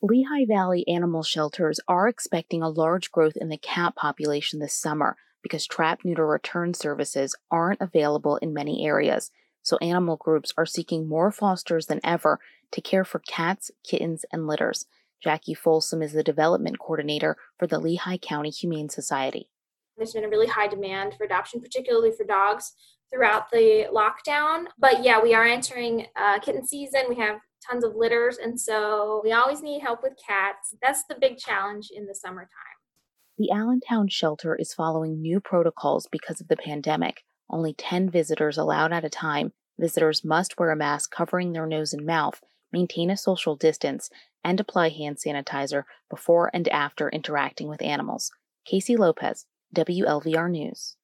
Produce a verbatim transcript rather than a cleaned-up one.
Lehigh Valley animal shelters are expecting a large growth in the cat population this summer because trap neuter return services aren't available in many areas. So animal groups are seeking more fosters than ever to care for cats, kittens, and litters. Jackie Folsom is the development coordinator for the Lehigh County Humane Society. There's been a really high demand for adoption, particularly for dogs, throughout the lockdown. But yeah, we are entering uh, kitten season. We have tons of litters, and so we always need help with cats. That's the big challenge in the summertime. The Allentown shelter is following new protocols because of the pandemic. Only ten visitors allowed at a time. Visitors must wear a mask covering their nose and mouth, maintain a social distance, and apply hand sanitizer before and after interacting with animals. Casey Lopez, W L V R News.